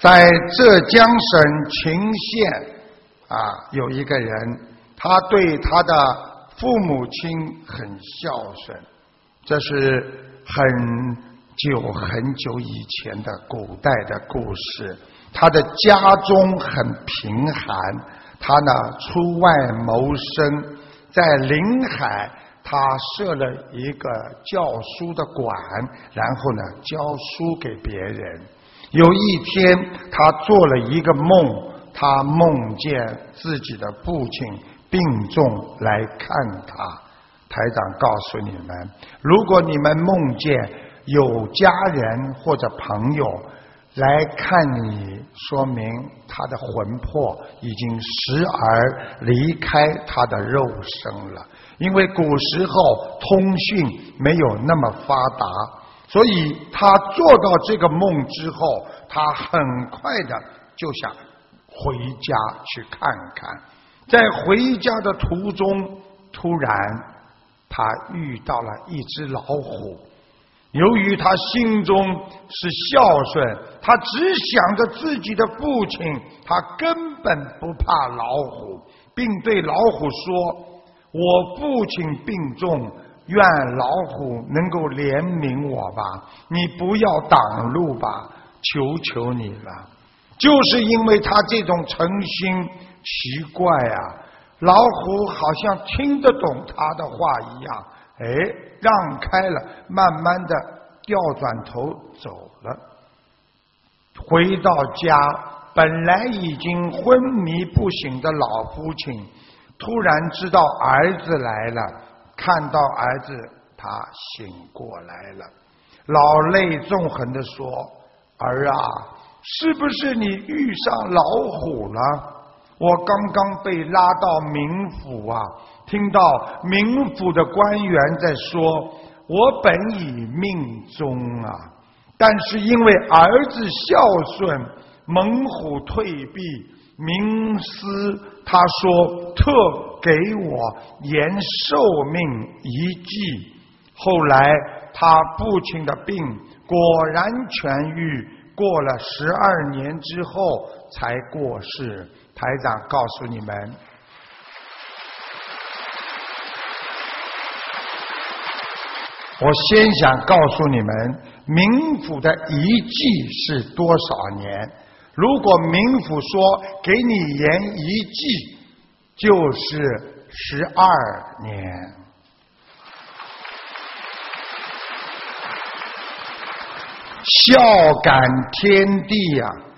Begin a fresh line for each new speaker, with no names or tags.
在浙江省秦县有一个人，他对他的父母亲很孝顺，这是很久以前的古代的故事。他的家中很贫寒，他呢出外谋生，在临海他设了一个教书的馆，然后呢教书给别人。有一天他做了一个梦，他梦见自己的父亲病重来看他。台长告诉你们，如果你们梦见有家人或者朋友来看你，说明他的魂魄已经时而离开他的肉身了。因为古时候通讯没有那么发达，所以他做到这个梦之后，他很快的就想回家去看看。在回家的途中，突然他遇到了一只老虎。由于他心中是孝顺，他只想着自己的父亲，他根本不怕老虎，并对老虎说：我父亲病重，愿老虎能够怜悯我吧，你不要挡路吧，求求你了。就是因为他这种诚心，奇怪老虎好像听得懂他的话一样，让开了，慢慢的调转头走了。回到家，本来已经昏迷不醒的老父亲突然知道儿子来了，看到儿子他醒过来了，老泪纵横地说：儿啊，是不是你遇上老虎了？我刚刚被拉到冥府听到冥府的官员在说，我本已命终但是因为儿子孝顺，猛虎退避，冥司他说特给我延寿命一计。后来他父亲的病果然痊愈，过了12年之后才过世。台长告诉你们，我先想告诉你们，冥府的一季是多少年？如果冥府说给你延一季，就是12年。孝感天地